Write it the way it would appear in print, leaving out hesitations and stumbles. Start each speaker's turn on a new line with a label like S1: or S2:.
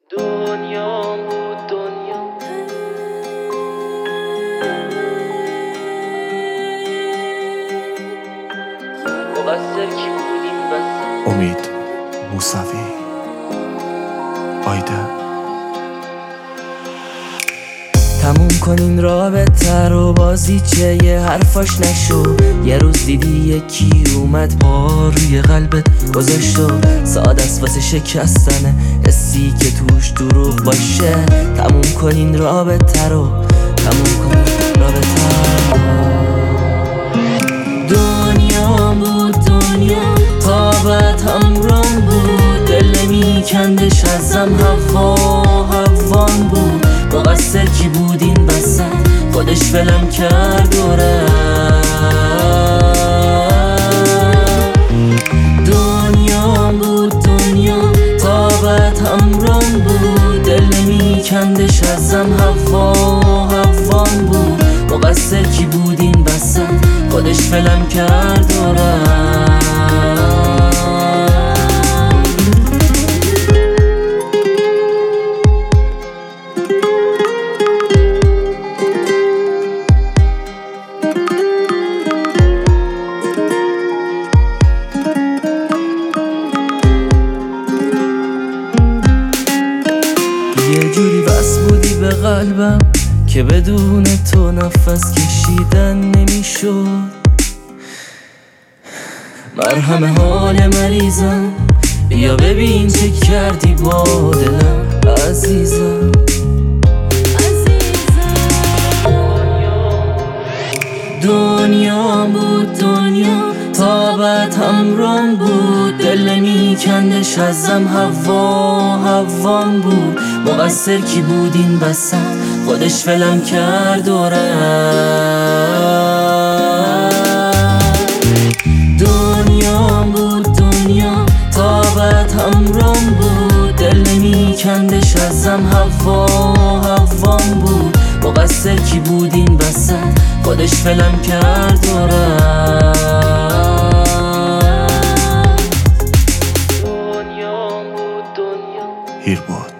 S1: دنیا بود دنیا. مقصر کی بودیم بس؟
S2: امید موسوی. آیده.
S3: تموم کنین رابطه رو، بازی چه یه حرفاش نشو. یه روز دیدی یکی اومد پا روی قلبت گذاشت و ساده است واسه شکستن حسی که توش دروغ باشه. تموم کنین رابطه رو، تموم کنین رابطه رو. دنیا بود دنیا، تابت همرام بود، دل نمیکندش ازم هوان بود. مقصر کی بود این وسط؟ خودش ولم کرد و دنیا بود دنیا، تابت همرام بود، دل نمیکندش ازم هوان بود. مقصر کی بود این وسط؟ خودش ولم کرد و یه جوری بس بودی به قلبم که بدون تو نفس کشیدن نمیشد. مرهم حال مریضم، بیا ببین چه کردی با دلم عزیزم. دنیا بود دنیا، تابت همرام بود، دل نمیکندش ازم هوان بود. مقصر کی بود این وسط؟ خودش ولم کرد و دنیا بود دنیا، تابت همرام بود، دل نمیکندش ازم هوان بود. مقصر کی بود این وسط؟ خودش ولم کرد و
S1: دنیا بود دنیا.
S2: هیرباد.